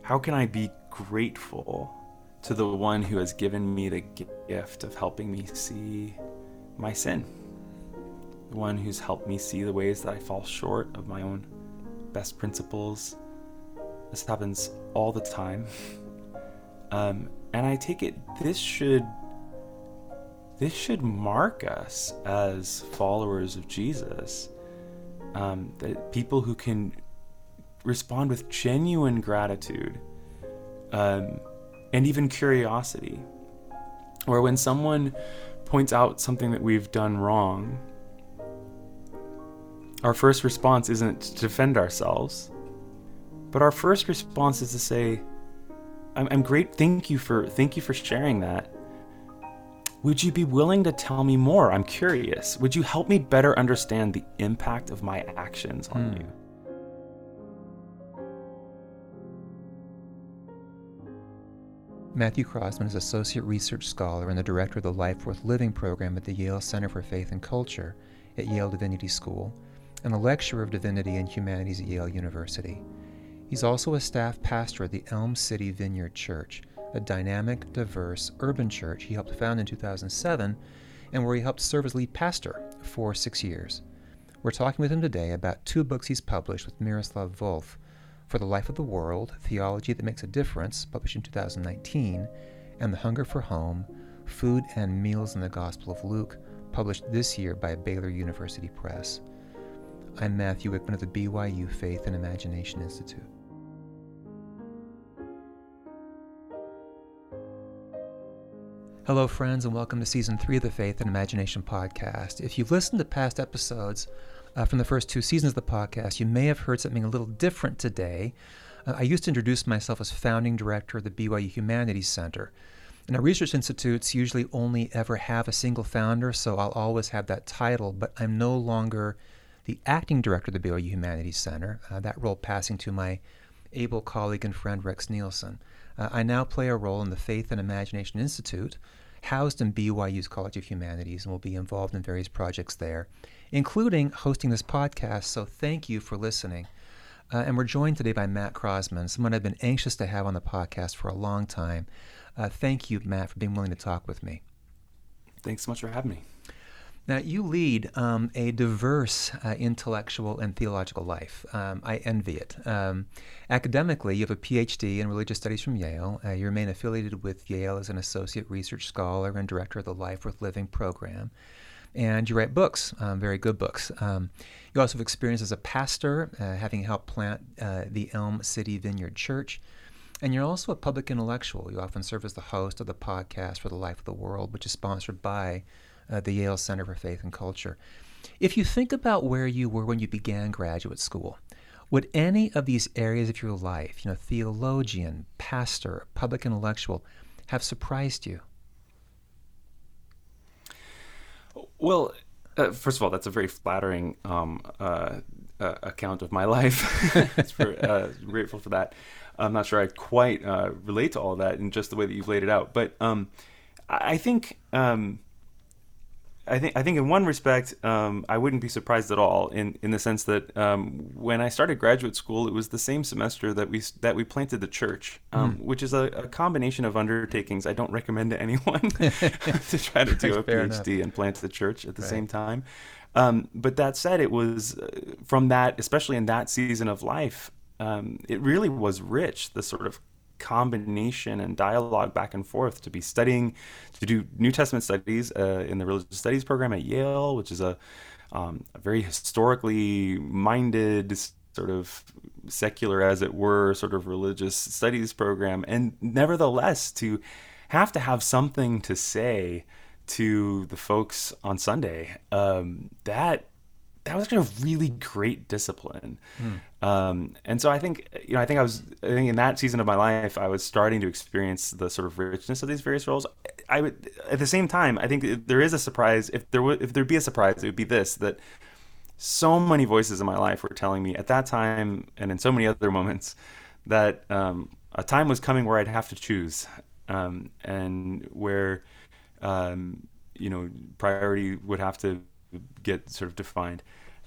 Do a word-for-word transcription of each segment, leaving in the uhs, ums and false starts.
how can I be grateful to the one who has given me the gift of helping me see my sin? The one who's helped me see the ways that I fall short of my own best principles. This happens all the time. Um, and I take it this should this should mark us as followers of Jesus. Um, that people who can respond with genuine gratitude um, and even curiosity. Or when someone points out something that we've done wrong, our first response isn't to defend ourselves, but our first response is to say, I'm, I'm great, thank you for thank you for sharing that. Would you be willing to tell me more? I'm curious. Would you help me better understand the impact of my actions on Hmm. you? Matthew Crossman is Associate Research Scholar and the Director of the Life Worth Living program at the Yale Center for Faith and Culture at Yale Divinity School, and a lecturer of Divinity and Humanities at Yale University. He's also a staff pastor at the Elm City Vineyard Church, a dynamic, diverse, urban church he helped found in two thousand seven, and where he helped serve as lead pastor for six years. We're talking with him today about two books he's published with Miroslav Volf, For the Life of the World, Theology That Makes a Difference, published in two thousand nineteen, and The Hunger for Home, Food and Meals in the Gospel of Luke, published this year by Baylor University Press. I'm Matthew Wickman of the B Y U Faith and Imagination Institute. Hello, friends, and welcome to Season three of the Faith and Imagination Podcast. If you've listened to past episodes uh, from the first two seasons of the podcast, you may have heard something a little different today. Uh, I used to introduce myself as founding director of the B Y U Humanities Center. And our research institutes usually only ever have a single founder, so I'll always have that title, but I'm no longer the acting director of the B Y U Humanities Center, uh, that role passing to my able colleague and friend Rex Nielsen. Uh, I now play a role in the Faith and Imagination Institute, housed in B Y U's College of Humanities, and will be involved in various projects there, including hosting this podcast, so thank you for listening. Uh, and we're joined today by Matt Crossman, someone I've been anxious to have on the podcast for a long time. Uh, thank you, Matt, for being willing to talk with me. Thanks so much for having me. Now, you lead um, a diverse uh, intellectual and theological life. Um, I envy it. Um, academically, you have a P H D in religious studies from Yale. Uh, you remain affiliated with Yale as an associate research scholar and director of the Life Worth Living program. And you write books, um, very good books. Um, you also have experience as a pastor, uh, having helped plant uh, the Elm City Vineyard Church. And you're also a public intellectual. You often serve as the host of the podcast For the Life of the World, which is sponsored by Uh, the Yale Center for Faith and Culture. If you think about where you were when you began graduate school, would any of these areas of your life, you know, theologian, pastor, public intellectual, have surprised you? Well, uh, first of all, that's a very flattering um, uh, uh, account of my life. It's for, uh, grateful for that. I'm not sure I quite uh, relate to all that in just the way that you've laid it out, but um, I think. Um, I think I think in one respect, um, I wouldn't be surprised at all in, in the sense that um, when I started graduate school, it was the same semester that we that we planted the church, um, mm. which is a, a combination of undertakings I don't recommend to anyone to try to do a P H D and plant the church at the right. same time. Um, but that said, it was uh, from that, especially in that season of life, um, it really was rich, the sort of combination and dialogue back and forth to be studying, to do New Testament studies uh, in the religious studies program at Yale, which is a, um, a very historically minded, sort of secular, as it were, sort of religious studies program. And nevertheless, to have to have something to say to the folks on Sunday, um, that that was kind of really great discipline. Mm. Um, and so I think, you know, I think I was, I think in that season of my life, I was starting to experience the sort of richness of these various roles. I would, at the same time, I think there is a surprise. If there would, if there'd be a surprise, it would be this, that so many voices in my life were telling me at that time and in so many other moments that um, a time was coming where I'd have to choose, um, and where, um, you know, priority would have to get sort of defined.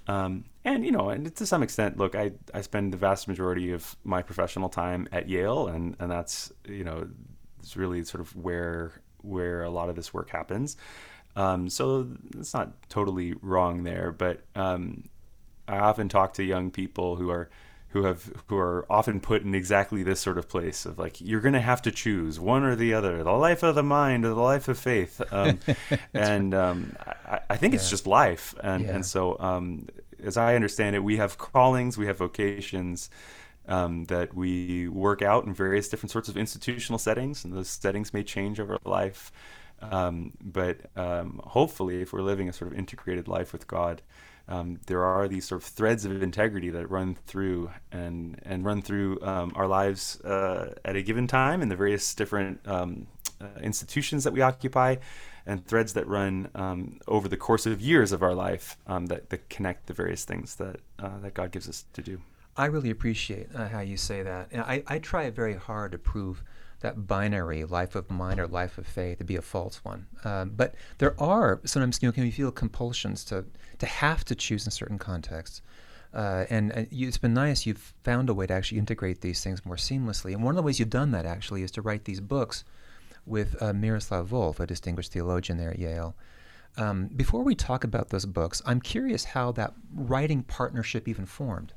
Um, and, you know, and to some extent, look, I, I spend the vast majority of my professional time at Yale, and, and that's, you know, it's really sort of where where a lot of this work happens. Um, so it's not totally wrong there, but um, I often talk to young people who are who have who are often put in exactly this sort of place of like, you're going to have to choose one or the other, the life of the mind or the life of faith. Um, and um, I, I think yeah. it's just life. And, yeah. and so um, as I understand it, we have callings, we have vocations um, that we work out in various different sorts of institutional settings, and those settings may change over life. Um, but um, hopefully, if we're living a sort of integrated life with God, um, there are these sort of threads of integrity that run through and and run through um, our lives uh, at a given time in the various different um, uh, institutions that we occupy, and threads that run um, over the course of years of our life um, that, that connect the various things that uh, that God gives us to do. I really appreciate uh, how you say that. And I, I try very hard to prove that binary, life of mind or life of faith, to be a false one. Um, but there are sometimes, you know, can we feel compulsions to, to have to choose in certain contexts. Uh, and uh, you, it's been nice you've found a way to actually integrate these things more seamlessly. And one of the ways you've done that, actually, is to write these books with uh, Miroslav Volf, a distinguished theologian there at Yale. Um, before we talk about those books, I'm curious how that writing partnership even formed.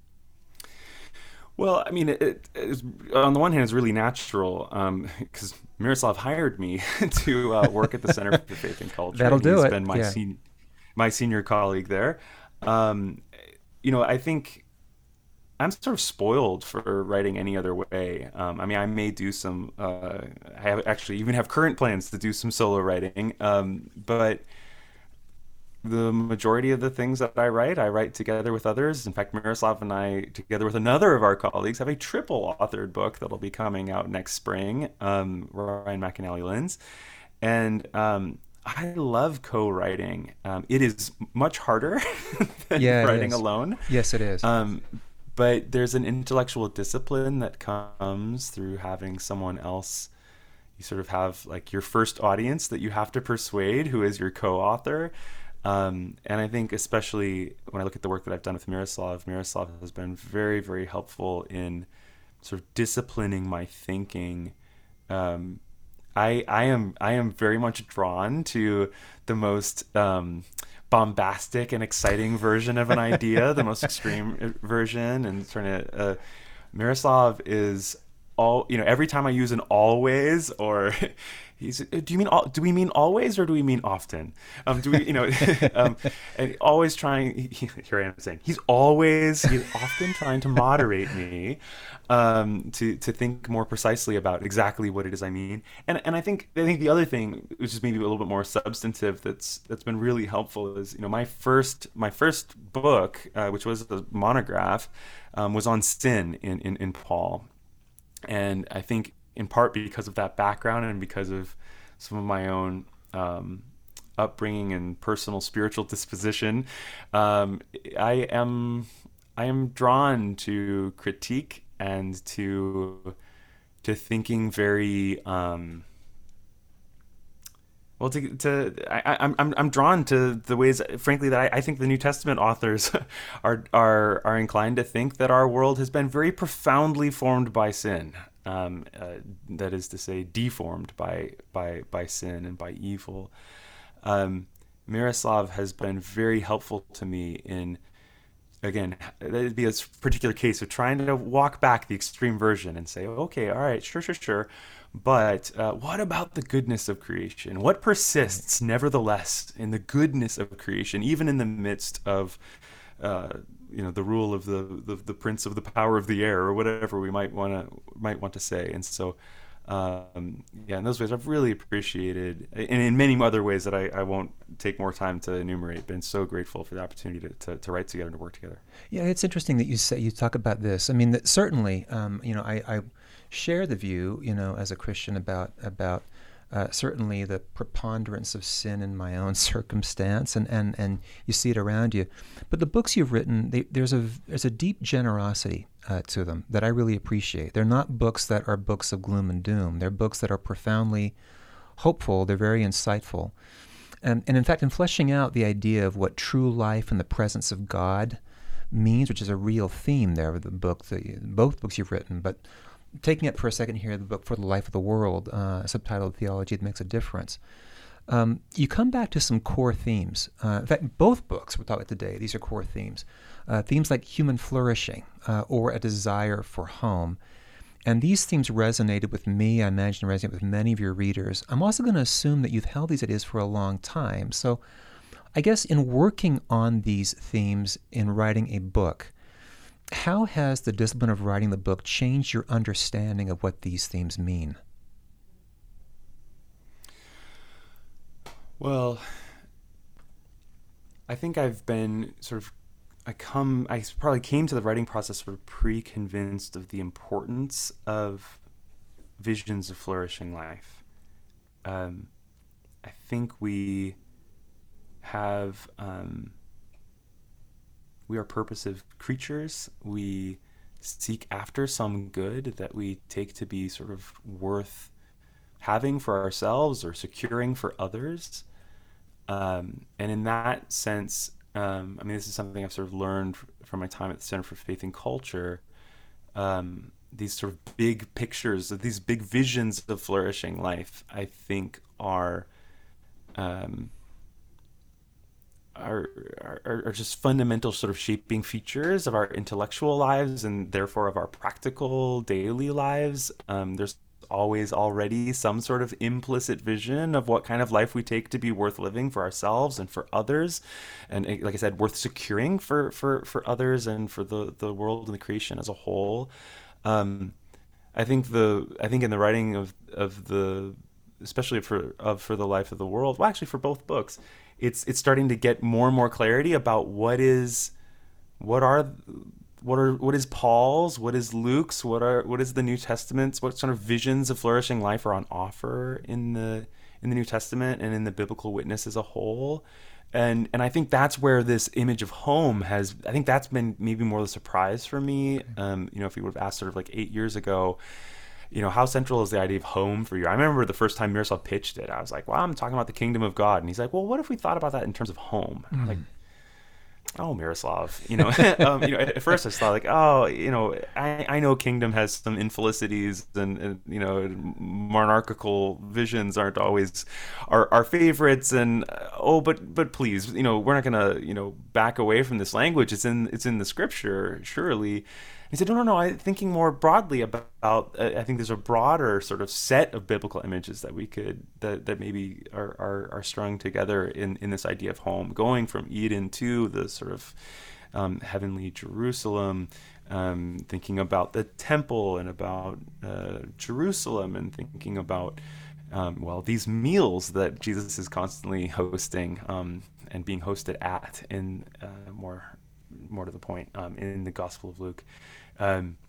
Well, I mean, it, it, it's, on the one hand, it's really natural because um, Miroslav hired me to uh, work at the Center for Faith and Culture. That'll do He's it. been my, yeah. sen- my senior colleague there. Um, you know, I think I'm sort of spoiled for writing any other way. Um, I mean, I may do some, uh, I have actually even have current plans to do some solo writing, um, but the majority of the things that I write, I write together with others. In fact, Miroslav and I, together with another of our colleagues, have a triple authored book that'll be coming out next spring, um, Ryan McAnally Lens. And um, I love co-writing. Um, it is much harder than yeah, writing alone. Yes, it is. Um, but there's an intellectual discipline that comes through having someone else. You sort of have like your first audience that you have to persuade, who is your co-author. Um, and I think especially when I look at the work that I've done with Miroslav, Miroslav has been very, very helpful in sort of disciplining my thinking. Um, I, I am I am very much drawn to the most um, bombastic and exciting version of an idea, the most extreme version, and trying to. Uh, Miroslav is all you know. Every time I use an always or. He's, do you mean do we mean always or do we mean often? Um, do we you know um, and always trying? He, here I am saying he's always he's often trying to moderate me um, to to think more precisely about exactly what it is I mean. And and I think I think the other thing, which is maybe a little bit more substantive, that's that's been really helpful is you know my first my first book, uh, which was a monograph, um, was on sin in, in in Paul, and I think. In part because of that background and because of some of my own um, upbringing and personal spiritual disposition, um, I am I am drawn to critique and to to thinking very um, well. To, to I, I'm I'm I'm drawn to the ways, frankly, that I, I think the New Testament authors are are are inclined to think that our world has been very profoundly formed by sin. Um, uh, that is to say, deformed by by by sin and by evil. Um, Miroslav has been very helpful to me in, again, that'd be a particular case of trying to walk back the extreme version and say, okay, all right, sure, sure, sure, but uh, what about the goodness of creation? What persists, nevertheless, in the goodness of creation, even in the midst of uh, you know the rule of the, the the prince of the power of the air, or whatever we might want to might want to say. And so um yeah in those ways I've really appreciated, and in many other ways that I, I won't take more time to enumerate, been so grateful for the opportunity to, to, to write together and to work together. Yeah, it's interesting that you say you talk about this. I mean, that certainly um you know I, I share the view, you know as a Christian, about about Uh, certainly the preponderance of sin in my own circumstance, and, and, and you see it around you. But the books you've written, they, there's a there's a deep generosity uh, to them that I really appreciate. They're not books that are books of gloom and doom. They're books that are profoundly hopeful. They're very insightful. And, and in fact, in fleshing out the idea of what true life in the presence of God means, which is a real theme there of the book, the, both books you've written, but taking it for a second here, the book For the Life of the World, uh, subtitled Theology That Makes a Difference, um, you come back to some core themes. Uh, in fact, both books we're talking about today, these are core themes. Uh, themes like human flourishing uh, or a desire for home. And these themes resonated with me, I imagine resonate with many of your readers. I'm also going to assume that you've held these ideas for a long time. So I guess in working on these themes in writing a book, how has the discipline of writing the book changed your understanding of what these themes mean? Well, I think I've been sort of, I come, I probably came to the writing process sort of pre-convinced of the importance of visions of flourishing life. Um, I think we have, um, we are purposive creatures. We seek after some good that we take to be sort of worth having for ourselves or securing for others. Um, and in that sense, um, I mean, this is something I've sort of learned from my time at the Center for Faith and Culture. Um, these sort of big pictures, these big visions of flourishing life, I think are, um, are, are, are just fundamental sort of shaping features of our intellectual lives and therefore of our practical daily lives. Um, there's always already some sort of implicit vision of what kind of life we take to be worth living for ourselves and for others, and like I said, worth securing for for for others and for the the world and the creation as a whole. um I think the I think in the writing of of the especially for of for the Life of the World, well actually for both books, it's it's starting to get more and more clarity about what is what are What are what is Paul's? What is Luke's? What are what is the New Testament's? What sort of visions of flourishing life are on offer in the in the New Testament and in the biblical witness as a whole? And and I think that's where this image of home has. I think that's been maybe more the surprise for me. Um, you know, if you would have asked sort of like eight years ago, you know, how central is the idea of home for you? I remember the first time Miroslav pitched it, I was like, well, I'm talking about the kingdom of God, and he's like, well, what if we thought about that in terms of home? Mm. Like, oh, Miroslav, you know, um, you know, at first I just thought like, oh, you know, I, I know kingdom has some infelicities and, and, you know, monarchical visions aren't always our, our favorites. And, uh, oh, but, but please, you know, we're not going to, you know, back away from this language. It's in, it's in the scripture, surely. He said, no, no, no, I'm thinking more broadly about, uh, I think there's a broader sort of set of biblical images that we could, that, that maybe are, are, are strung together in, in this idea of home, going from Eden to the sort of um, heavenly Jerusalem, um, thinking about the temple and about uh, Jerusalem and thinking about, um, well, these meals that Jesus is constantly hosting um, and being hosted at in uh, more more to the point, um, in the Gospel of Luke. Um,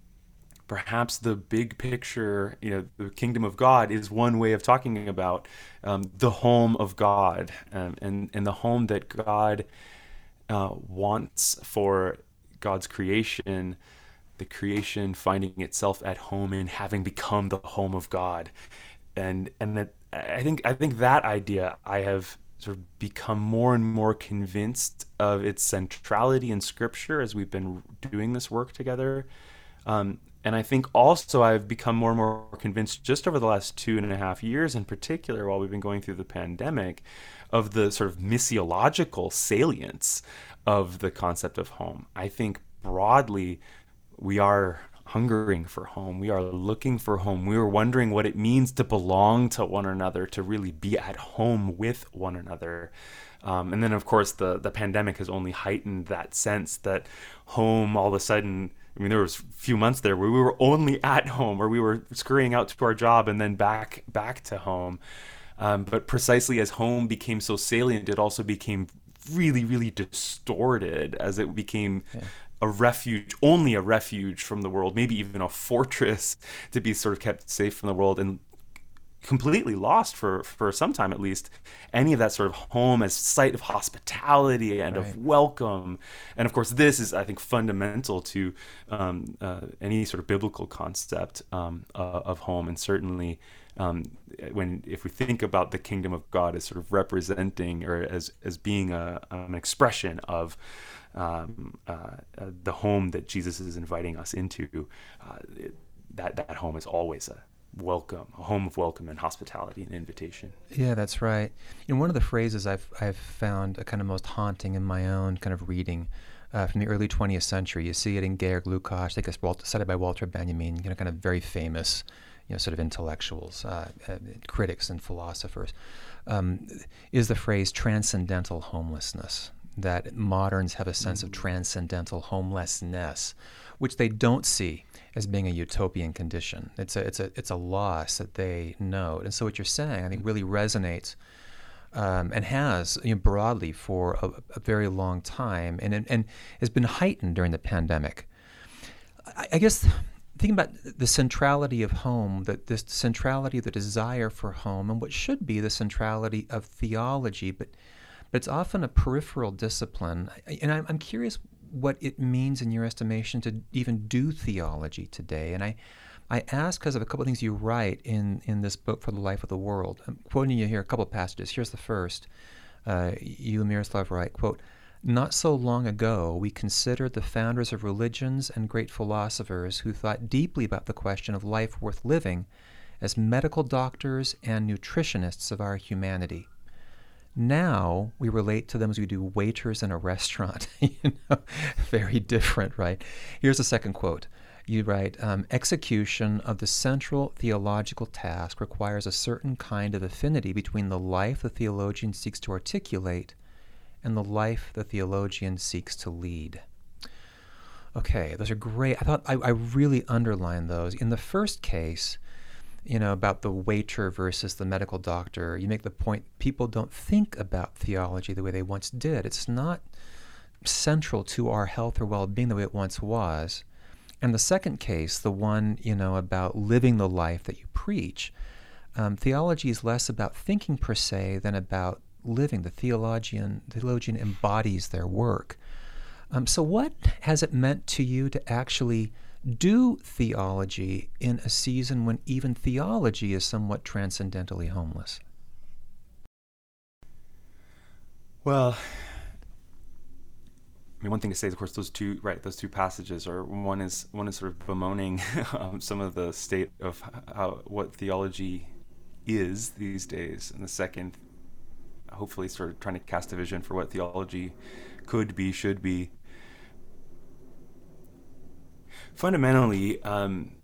perhaps the big picture, you know, the kingdom of God is one way of talking about um, the home of God, um, and, and the home that God uh, wants for God's creation, the creation finding itself at home in, having become the home of God. And and that I think I think that idea I have sort of become more and more convinced of its centrality in Scripture as we've been doing this work together. Um, and I think also I've become more and more convinced just over the last two and a half years in particular, while we've been going through the pandemic, of the sort of missiological salience of the concept of home. I think broadly we are hungering for home. We are looking for home. We are wondering what it means to belong to one another, to really be at home with one another. Um, and then, of course, the, the pandemic has only heightened that sense that home all of a sudden, I mean, there was a few months there where we were only at home, or we were scurrying out to our job and then back back to home. Um, but precisely as home became so salient, it also became really, really distorted as it became yeah. a refuge, only a refuge from the world, maybe even a fortress to be sort of kept safe from the world, and completely lost for, for some time at least, any of that sort of home as site of hospitality and right. of welcome. And of course, this is, I think, fundamental to um, uh, any sort of biblical concept um, uh, of home, and certainly um, when if we think about the kingdom of God as sort of representing or as as being a an expression of um, uh, uh, the home that Jesus is inviting us into, uh, it, that that home is always a welcome, a home of welcome and hospitality and invitation. Yeah, that's right. And one of the phrases I've I've found a kind of most haunting in my own kind of reading uh, from the early twentieth century. You see it in Georg Lukács, I think it's Walter, cited by Walter Benjamin, you know, kind of very famous, you know, sort of intellectuals, uh, uh, critics and philosophers, um, is the phrase transcendental homelessness, that moderns have a sense mm-hmm. of transcendental homelessness, which they don't see as being a utopian condition. It's a it's a it's a loss that they know. And so what you're saying, I think, really resonates um, and has, you know, broadly for a, a very long time, and and has been heightened during the pandemic. I, I guess thinking about the centrality of home, that this centrality of the desire for home, and what should be the centrality of theology, but but it's often a peripheral discipline. And I'm, I'm curious what it means in your estimation to even do theology today. And I, I ask because of a couple of things you write in, in this book, For the Life of the World. I'm quoting you here a couple of passages. Here's the first. Uh, you, Miroslav, write, quote, "Not so long ago, we considered the founders of religions and great philosophers who thought deeply about the question of life worth living as medical doctors and nutritionists of our humanity. Now we relate to them as we do waiters in a restaurant." You know, very different, right? Here's a second quote. You write, um, "Execution of the central theological task requires a certain kind of affinity between the life the theologian seeks to articulate and the life the theologian seeks to lead." Okay, those are great. I thought I, I really underlined those. In the first case, you know, about the waiter versus the medical doctor, you make the point people don't think about theology the way they once did. It's not central to our health or well-being the way it once was. And the second case, the one, you know, about living the life that you preach, um, theology is less about thinking per se than about living. The theologian, theologian embodies their work. Um, so what has it meant to you to actually do theology in a season when even theology is somewhat transcendentally homeless? Well, I mean, one thing to say is, of course, those two, right, those two passages are, one is one is sort of bemoaning um, some of the state of how what theology is these days, and the second, hopefully, sort of trying to cast a vision for what theology could be, should be. Fundamentally, um,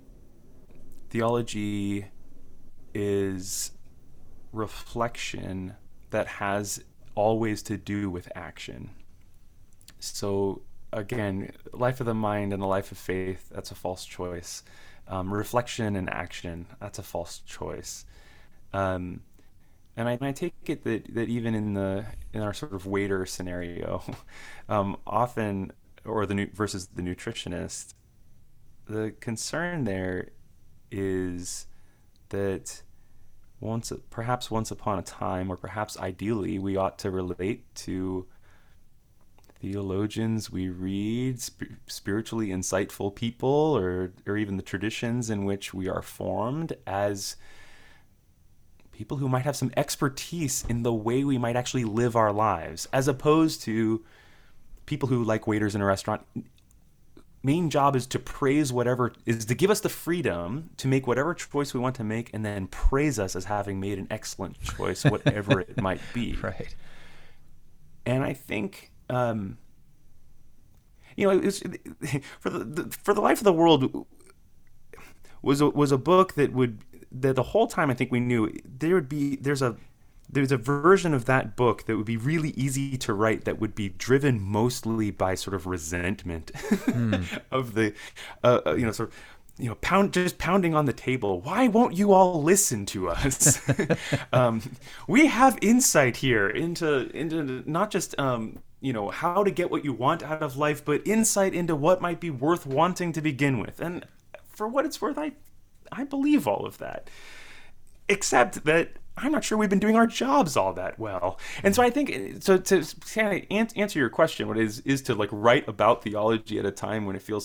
theology is reflection that has always to do with action. So again, life of the mind and the life of faith, that's a false choice. Um, reflection and action, that's a false choice. Um, and I, and I take it that, that even in the in our sort of waiter scenario, um, often, or the nu- versus the nutritionist, the concern there is that once, perhaps once upon a time, or perhaps ideally, we ought to relate to theologians we read, sp- spiritually insightful people, or or even the traditions in which we are formed, as people who might have some expertise in the way we might actually live our lives, as opposed to people who, like waiters in a restaurant, main job is to praise whatever, is to give us the freedom to make whatever choice we want to make, and then praise us as having made an excellent choice, whatever it might be. Right. And I think, um, you know, it was, for the, the for the Life of the World was a, was a book that would that the whole time I think we knew there would be there's a there's a version of that book that would be really easy to write, that would be driven mostly by sort of resentment mm. of the, uh, you know, sort of, you know, pound, just pounding on the table. Why won't you all listen to us? um, we have insight here into, into not just, um, you know, how to get what you want out of life, but insight into what might be worth wanting to begin with. And for what it's worth, I, I believe all of that, except that I'm not sure we've been doing our jobs all that well. And so I think, so to kind of answer your question, what is is to like write about theology at a time when it feels like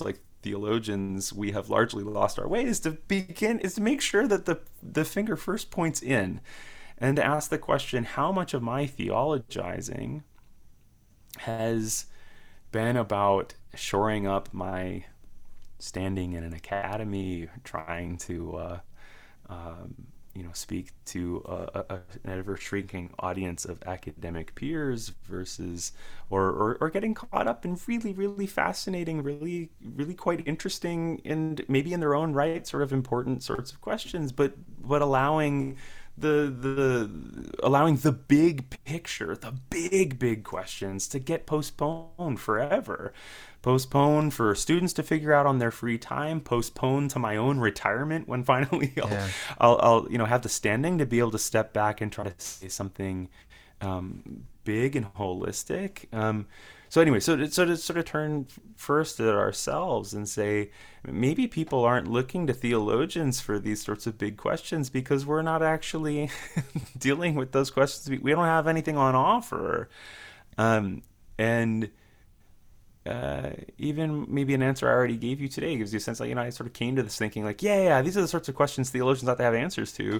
theologians, we have largely lost our way, is to begin, is to make sure that the, the finger first points in, and to ask the question, how much of my theologizing has been about shoring up my standing in an academy, trying to, uh, um, you know, speak to a, a, an ever-shrinking audience of academic peers, versus, or, or or getting caught up in really, really fascinating, really, really quite interesting, and maybe in their own right, sort of important sorts of questions, but but allowing the the allowing the big picture, the big big questions to get postponed forever. Postponed for students to figure out on their free time, postponed to my own retirement when finally I'll, Yeah. I'll, I'll, you know, have the standing to be able to step back and try to say something um, big and holistic. Um, so anyway, so to, so to sort of turn first at ourselves and say, maybe people aren't looking to theologians for these sorts of big questions because we're not actually dealing with those questions. We, we don't have anything on offer. Um, and Uh, even maybe an answer I already gave you today gives you a sense, like, you know, I sort of came to this thinking like, yeah, yeah, these are the sorts of questions theologians ought to have answers to.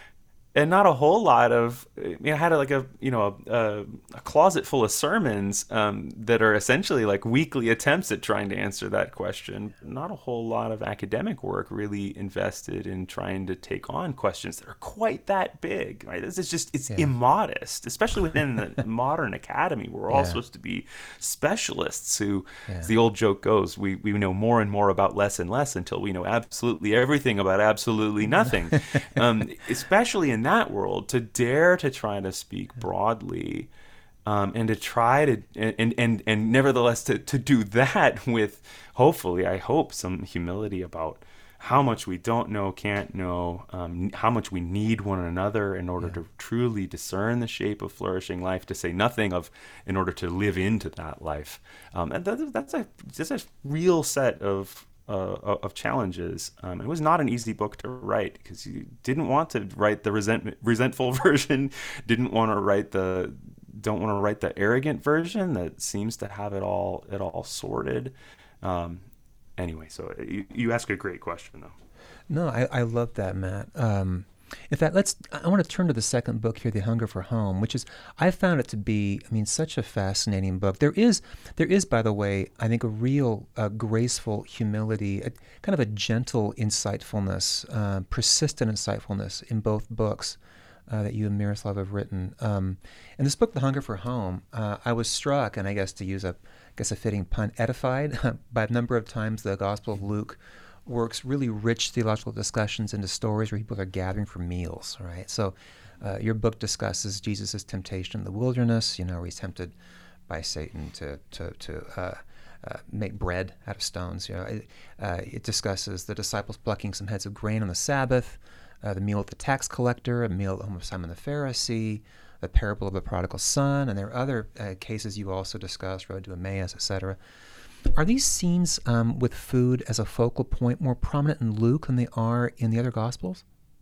And not a whole lot of, I mean, I had like a, you know, a, a closet full of sermons um, that are essentially like weekly attempts at trying to answer that question. Not a whole lot of academic work really invested in trying to take on questions that are quite that big, right? This is just, it's Yeah. immodest, especially within the modern academy. We're all Yeah. supposed to be specialists who, Yeah. as the old joke goes, we, we know more and more about less and less until we know absolutely everything about absolutely nothing. um, especially in that world, to dare to try to speak broadly, um, and to try to and and and nevertheless to, to do that with, hopefully, I hope, some humility about how much we don't know, can't know, um, how much we need one another in order Yeah. to truly discern the shape of flourishing life, to say nothing of in order to live into that life. Um, and that, that's a that's a real set of Uh, of challenges. Um, it was not an easy book to write, because you didn't want to write the resent, resentful version, didn't want to write the, don't want to write the arrogant version that seems to have it all, it all sorted. Um, anyway, so you, you ask a great question, though. No, I, I love that, Matt. Um, in fact, let's. I want to turn to the second book here, The Hunger for Home, which is, I found it to be, I mean, such a fascinating book. There is, there is, by the way, I think a real uh, graceful humility, a, kind of a gentle insightfulness, uh, persistent insightfulness in both books uh, that you and Miroslav have written. Um, in this book, The Hunger for Home, uh, I was struck, and I guess to use a, I guess a fitting pun, edified by a number of times the Gospel of Luke works really rich theological discussions into stories where people are gathering for meals, right? So uh, your book discusses Jesus' temptation in the wilderness, you know, where he's tempted by Satan to to, to uh, uh, make bread out of stones. You know, it, uh, it discusses the disciples plucking some heads of grain on the Sabbath, uh, the meal with the tax collector, a meal at the home of Simon the Pharisee, the parable of the prodigal son, and there are other uh, cases you also discuss, Road to Emmaus, et cetera. Are these scenes um, with food as a focal point more prominent in Luke than they are in the other Gospels?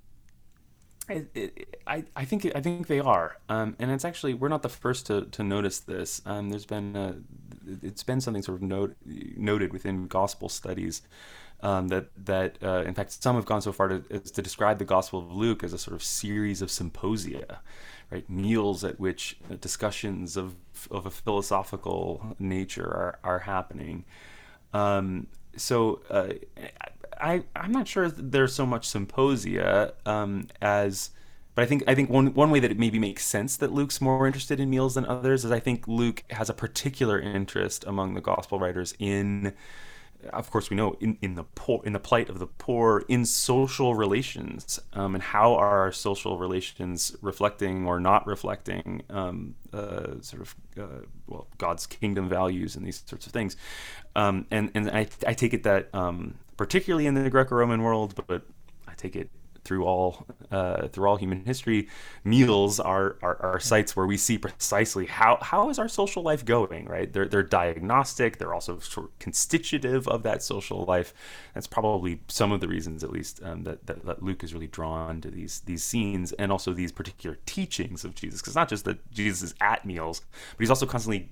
It, it, I, I think I think they are, um, and it's actually, we're not the first to, to notice this. Um, there's been a, it's been something sort of note, noted within gospel studies, um, that that uh, in fact some have gone so far to, as to describe the Gospel of Luke as a sort of series of symposia, right? Meals at which discussions of of a philosophical nature are are happening. Um, so. Uh, I, I'm not sure there's so much symposia um, as, but I think I think one one way that it maybe makes sense that Luke's more interested in meals than others is I think Luke has a particular interest among the gospel writers in, of course we know, in, in the poor, in the plight of the poor, in social relations, um, and how are our social relations reflecting or not reflecting um, uh, sort of uh, well God's kingdom values and these sorts of things, um, and and I I take it that. Um, particularly in the Greco-Roman world, but, but I take it through all uh, through all human history, meals are, are are sites where we see precisely how how is our social life going, right? They're they're diagnostic. They're also sort of constitutive of that social life. That's probably some of the reasons, at least, um, that, that that Luke is really drawn to these these scenes and also these particular teachings of Jesus, because it's not just that Jesus is at meals, but he's also constantly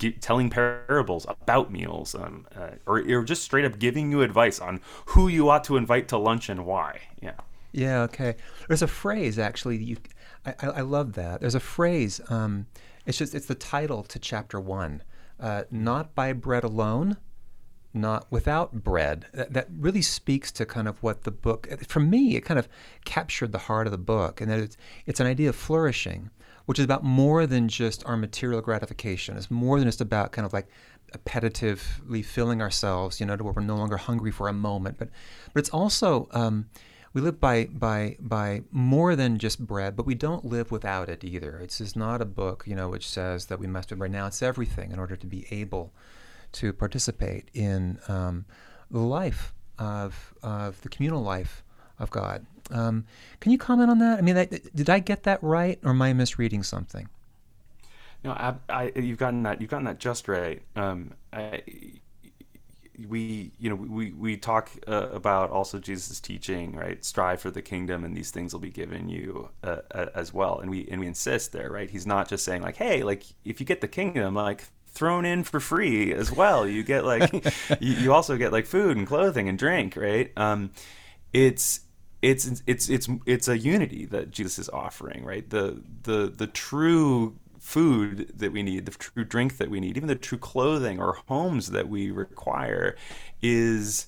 ge- telling parables about meals, um, uh, or, or just straight up giving you advice on who you ought to invite to lunch and why. Yeah. Yeah. Okay. There's a phrase actually. You, I, I I love that. There's a phrase. Um, it's just it's the title to chapter one. Uh, not by bread alone, not without bread. That, that really speaks to kind of what the book. For me, it kind of captured the heart of the book, and that it's it's an idea of flourishing, which is about more than just our material gratification. It's more than just about kind of like appetitively filling ourselves, you know, to where we're no longer hungry for a moment. But but it's also um, we live by by by more than just bread, but we don't live without it either. It's just not a book, you know, which says that we must renounce everything in order to be able to participate in um, the life of of the communal life of God. Um, can you comment on that? I mean, that, did I get that right, or am I misreading something? No, I, I, you've gotten that. You've gotten that just right. Um, I, we, you know, we we talk uh, about also Jesus' teaching, right? Strive for the kingdom, and these things will be given you uh, uh, as well. And we and we insist there, right? He's not just saying like, hey, like if you get the kingdom, like thrown in for free as well. You get like, you, you also get like food and clothing and drink, right? Um, it's it's it's it's it's a unity that Jesus is offering, right? The the the true food that we need, the true drink that we need, even the true clothing or homes that we require is,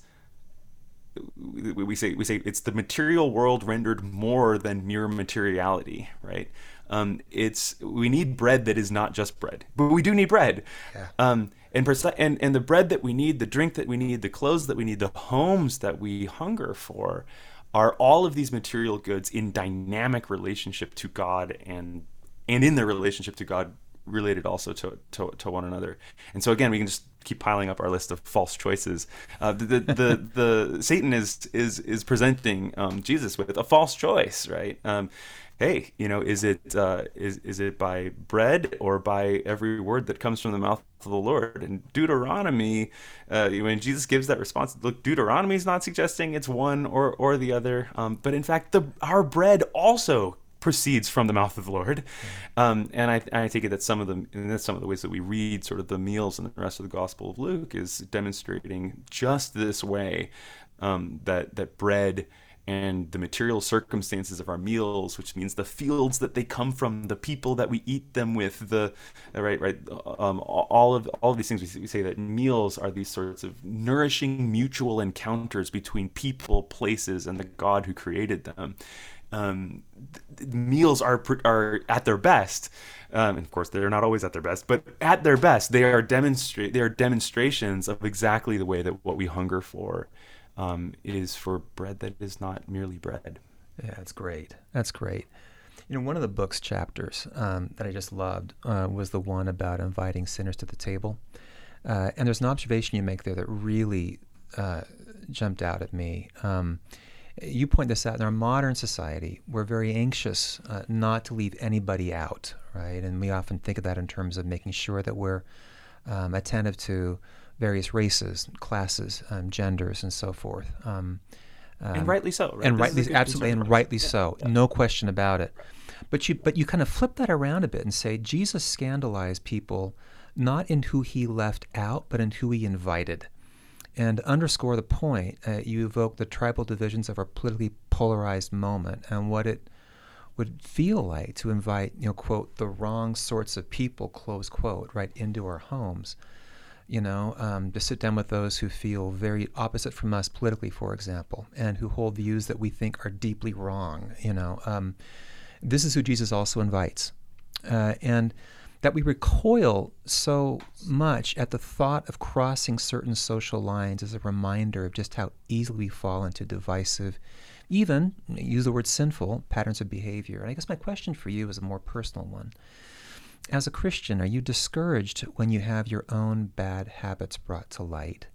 we say we say it's the material world rendered more than mere materiality, right? Um, it's we need bread that is not just bread, but we do need bread. Yeah. Um, and, and and the bread that we need, the drink that we need, the clothes that we need, the homes that we hunger for, are all of these material goods in dynamic relationship to God and and in their relationship to God, related also to, to to one another. And so again, we can just keep piling up our list of false choices. Uh, the, the the the Satan is is is presenting um, Jesus with a false choice, right? Um, hey, you know, is it uh, is is it by bread or by every word that comes from the mouth of the Lord? And Deuteronomy, uh, when Jesus gives that response, look, Deuteronomy is not suggesting it's one or or the other, um, but in fact, the our bread also proceeds from the mouth of the Lord. Um, and I, I take it that some of the, and that's some of the ways that we read sort of the meals and the rest of the Gospel of Luke is demonstrating just this way, um, that, that bread and the material circumstances of our meals, which means the fields that they come from, the people that we eat them with, the, right, right, um, all of, all of these things, we, we say that meals are these sorts of nourishing mutual encounters between people, places, and the God who created them. Um, th- meals are are at their best, um, and of course they're not always at their best, but at their best they are demonstrate they are demonstrations of exactly the way that what we hunger for um, is for bread that is not merely bread. Yeah, that's great. That's great. You know, one of the book's chapters um, that I just loved uh, was the one about inviting sinners to the table, uh, and there's an observation you make there that really uh, jumped out at me. Um, You point this out. In our modern society, we're very anxious uh, not to leave anybody out, right? And we often think of that in terms of making sure that we're um, attentive to various races, classes, um, genders, and so forth. Um, um, and rightly so. Right? And rightly, absolutely, and rightly yeah. so. Yeah. No question about it. But you, but you kind of flip that around a bit and say Jesus scandalized people not in who he left out, but in who he invited. And to underscore the point, uh, you evoke the tribal divisions of our politically polarized moment and what it would feel like to invite, you know, quote, the wrong sorts of people, close quote, right, into our homes. You know, um, to sit down with those who feel very opposite from us politically, for example, and who hold views that we think are deeply wrong. You know, um, this is who Jesus also invites. Uh, and that we recoil so much at the thought of crossing certain social lines as a reminder of just how easily we fall into divisive, even, use the word sinful, patterns of behavior. And I guess my question for you is a more personal one. As a Christian, are you discouraged when you have your own bad habits brought to light?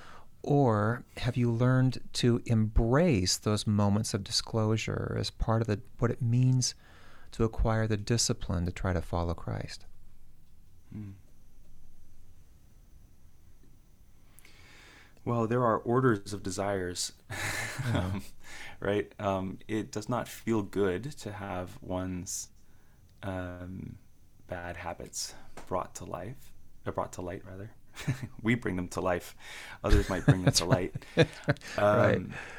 Or have you learned to embrace those moments of disclosure as part of the, what it means to acquire the discipline to try to follow Christ? Well, there are orders of desires, um, right? Um, it does not feel good to have one's um, bad habits brought to life. uh, brought to light rather. We bring them to life. Others might bring them to light. Um, right.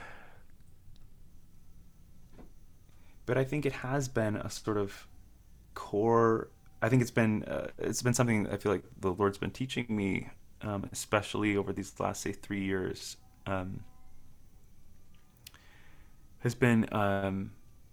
But I think it has been a sort of core. I think it's been uh, it's been something I feel like the Lord's been teaching me, um, especially over these last say three years. Um, has been um,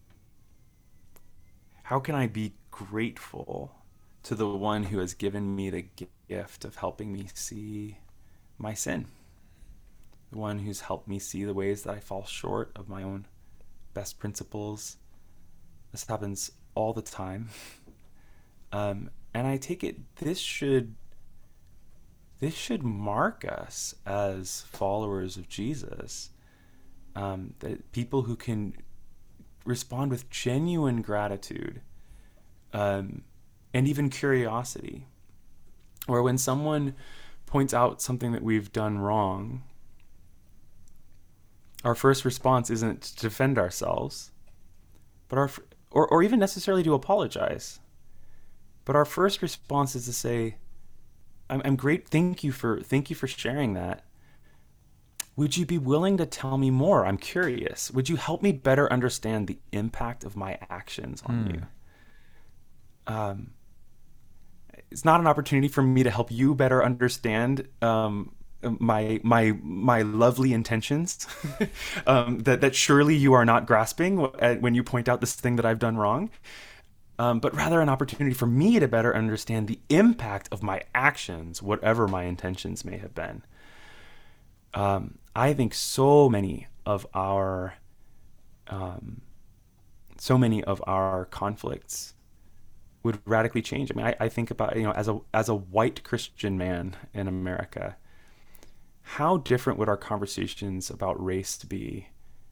how can I be grateful to the one who has given me the gift of helping me see my sin, the one who's helped me see the ways that I fall short of my own best principles. This happens all the time. Um, and I take it this should this should mark us as followers of Jesus. Um, that people who can respond with genuine gratitude um, and even curiosity. Or when someone points out something that we've done wrong, our first response isn't to defend ourselves, but our or, or even necessarily to apologize. But our first response is to say, I'm, I'm great. Thank you for, thank you for sharing that. Would you be willing to tell me more? I'm curious. Would you help me better understand the impact of my actions on Hmm. you? Um, it's not an opportunity for me to help you better understand, um, my my my lovely intentions um, that that surely you are not grasping when you point out this thing that I've done wrong, um, but rather an opportunity for me to better understand the impact of my actions, whatever my intentions may have been. Um, I think so many of our um, so many of our conflicts would radically change. I mean, I, I think about, you know, as a as a white Christian man in America, how different would our conversations about race be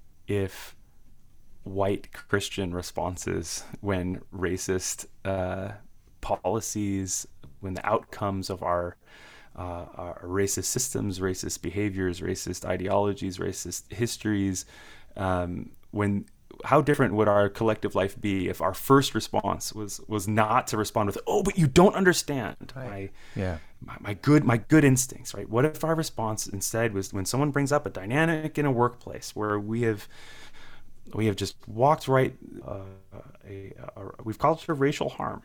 if white Christian responses when racist uh, policies, when the outcomes of our, uh, our racist systems, racist behaviors, racist ideologies, racist histories, um, when how different would our collective life be if our first response was was not to respond with, "Oh, but you don't understand Right. my, Yeah. my my good my good instincts," right? What if our response instead was, when someone brings up a dynamic in a workplace where we have we have just walked right uh, a, a we've caused a racial harm.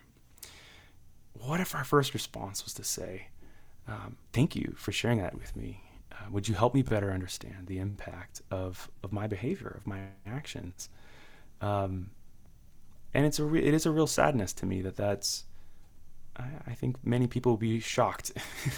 What if our first response was to say, um, "Thank you for sharing that with me. Uh, would you help me better understand the impact of of my behavior, of my actions?" Um, and it's a re- it is a real sadness to me that that's. I, I think many people will be shocked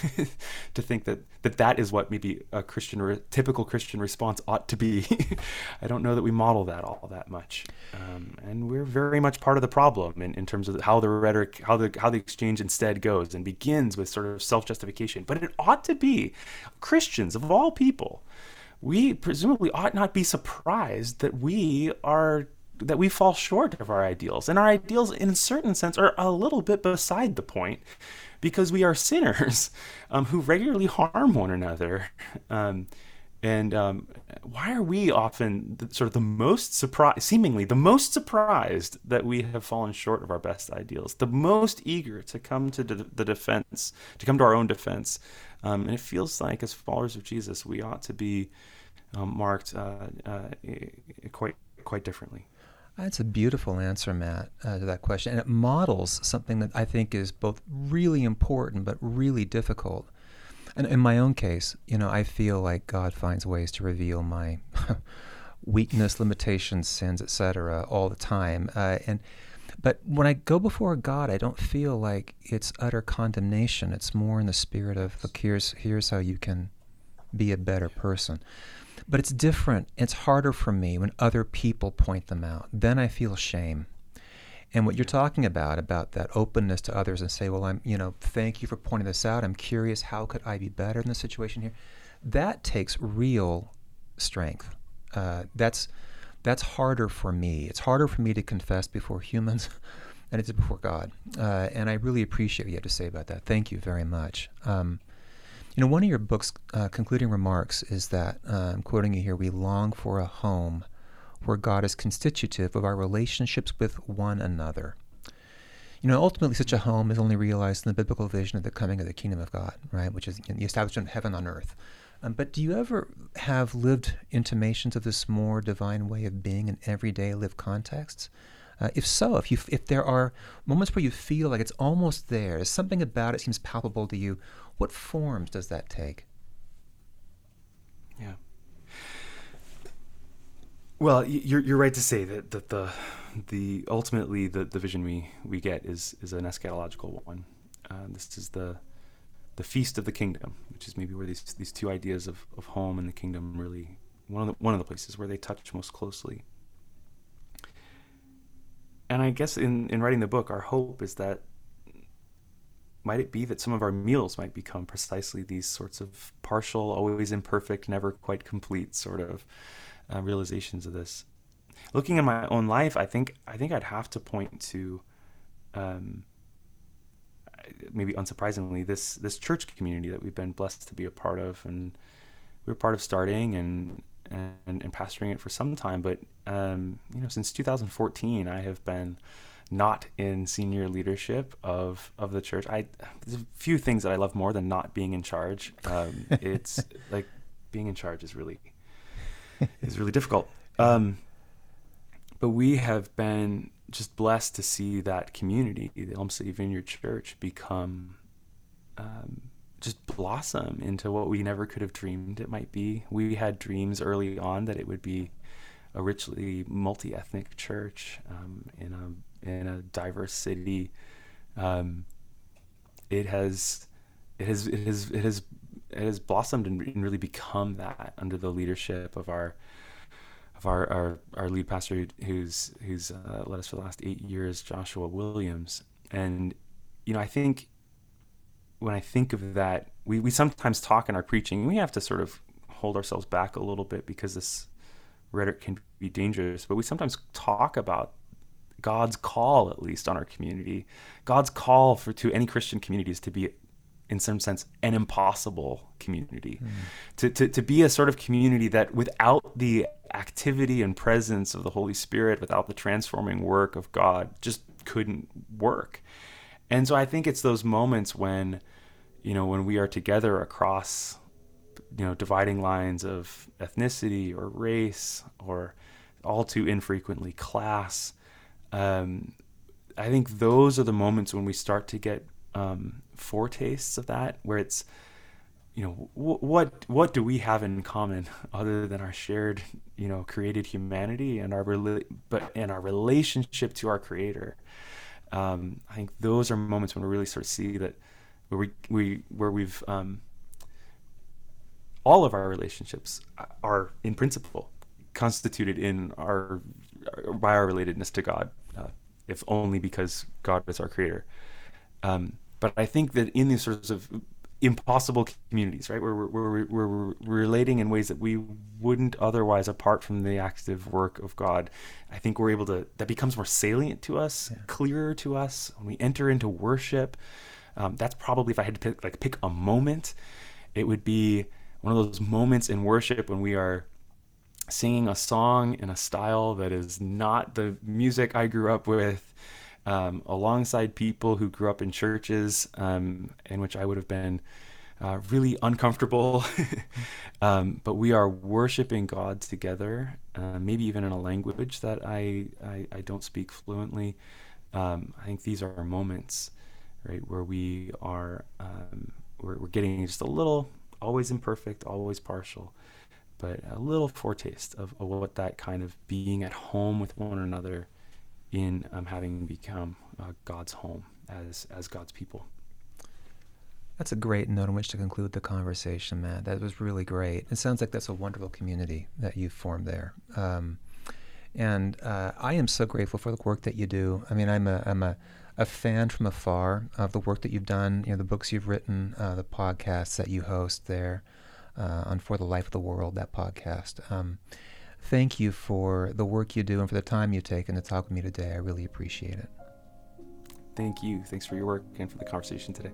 to think that, that that is what maybe a Christian or a typical Christian response ought to be. I don't know that we model that all that much, um, and we're very much part of the problem in, in terms of how the rhetoric, how the how the exchange instead goes and begins with sort of self-justification. But it ought to be Christians of all people. We presumably ought not be surprised that we are. that we fall short of our ideals. And our ideals, in a certain sense, are a little bit beside the point, because we are sinners um, who regularly harm one another. Um, and um, why are we often the, sort of the most surprised, seemingly the most surprised that we have fallen short of our best ideals, the most eager to come to the, the defense, to come to our own defense. Um, and it feels like, as followers of Jesus, we ought to be um, marked uh, uh, quite quite differently. That's a beautiful answer, Matt, uh, to that question. And it models something that I think is both really important but really difficult. And in my own case, you know, I feel like God finds ways to reveal my weakness, limitations, sins, et cetera, all the time. Uh, and but when I go before God, I don't feel like it's utter condemnation. It's more in the spirit of, look, here's here's how you can be a better person. But it's different. It's harder for me when other people point them out. Then I feel shame. And what you're talking about, about that openness to others and say, well, I'm, you know, thank you for pointing this out. I'm curious, how could I be better in this situation here? That takes real strength. Uh, that's that's harder for me. It's harder for me to confess before humans than it is before God. Uh, and I really appreciate what you have to say about that. Thank you very much. Um, You know, one of your book's uh, concluding remarks is that, uh, I'm quoting you here, we long for a home where God is constitutive of our relationships with one another. you know, ultimately such a home is only realized in the biblical vision of the coming of the kingdom of God, right, which is, you know, the establishment of heaven on earth. Um, but do you ever have lived intimations of this more divine way of being in everyday lived contexts? Uh, if so, if you if there are moments where you feel like it's almost there, something about it seems palpable to you, what forms does that take? Yeah. Well, you're you're right to say that, that the the ultimately the, the vision we, we get is is an eschatological one. Uh, this is the the feast of the kingdom, which is maybe where these these two ideas of, of home and the kingdom really one of the one of the places where they touch most closely. And I guess in, in writing the book, our hope is that might it be that some of our meals might become precisely these sorts of partial, always imperfect, never quite complete sort of uh, realizations of this. Looking in my own life, I think I think I'd have to point to, um, maybe unsurprisingly, this this church community that we've been blessed to be a part of, and we were part of starting and and, and pastoring it for some time. But um, you know, since two thousand fourteen, I have been not in senior leadership of of the church. I there's a few things that I love more than not being in charge. Um, it's like being in charge is really is really difficult. Um, but we have been just blessed to see that community, the Elm City Vineyard Church, become um, just blossom into what we never could have dreamed it might be. We had dreams early on that it would be a richly multi-ethnic church um, in a in a diverse city. Um, it has it has it has it has it has blossomed and, and really become that under the leadership of our of our our, our lead pastor, who's who's uh, led us for the last eight years, Joshua Williams. And you know, I think when I think of that, we we sometimes talk in our preaching. We have to sort of hold ourselves back a little bit because this rhetoric can be dangerous. But we sometimes talk about God's call, at least on our community. God's call for to any Christian community is to be, in some sense, an impossible community. Mm. To, to to be a sort of community that without the activity and presence of the Holy Spirit, without the transforming work of God, just couldn't work. And so I think it's those moments when, you know, when we are together across, you know, dividing lines of ethnicity or race or all too infrequently class. Um, I think those are the moments when we start to get um, foretastes of that, where it's, you know, w- what what do we have in common other than our shared, you know, created humanity and our rela- but and our relationship to our Creator. Um, I think those are moments when we really start to see that where we we where we've um, all of our relationships are in principle constituted in our by our relatedness to God, uh, if only because God is our Creator. Um, but I think that in these sorts of impossible communities, right, where we're, where we're, where we're relating in ways that we wouldn't otherwise apart from the active work of God, I think we're able to, that becomes more salient to us, yeah. clearer to us when we enter into worship. Um, that's probably, if I had to pick, like pick a moment, it would be one of those moments in worship when we are singing a song in a style that is not the music I grew up with, um, alongside people who grew up in churches um, in which I would have been uh, really uncomfortable. um, but we are worshiping God together, uh, maybe even in a language that I, I, I don't speak fluently. Um, I think these are moments, right, where we are um, we're, we're getting just a little, always imperfect, always partial, but a little foretaste of, of what that kind of being at home with one another in um, having become uh, God's home as as God's people. That's a great note on which to conclude the conversation, Matt. That was really great. It sounds like that's a wonderful community that you've formed there. Um, and uh, I am so grateful for the work that you do. I mean, I'm a I'm a, a fan from afar of the work that you've done, you know, the books you've written, uh, the podcasts that you host there. Uh, on For the Life of the World, that podcast. Um, thank you for the work you do and for the time you've taken to talk with me today. I really appreciate it. Thank you. Thanks for your work and for the conversation today.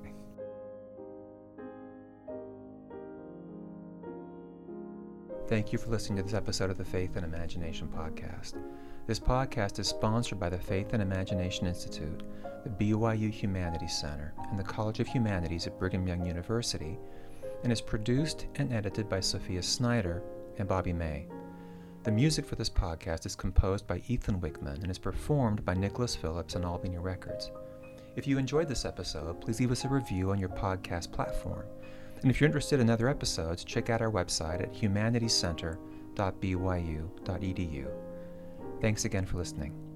Thank you for listening to this episode of the Faith and Imagination podcast. This podcast is sponsored by the Faith and Imagination Institute, the B Y U Humanities Center, and the College of Humanities at Brigham Young University, and is produced and edited by Sophia Snyder and Bobby May. The music for this podcast is composed by Ethan Wickman and is performed by Nicholas Phillips and Albany Records. If you enjoyed this episode, please leave us a review on your podcast platform. And if you're interested in other episodes, check out our website at humanitiescenter dot b y u dot e d u. Thanks again for listening.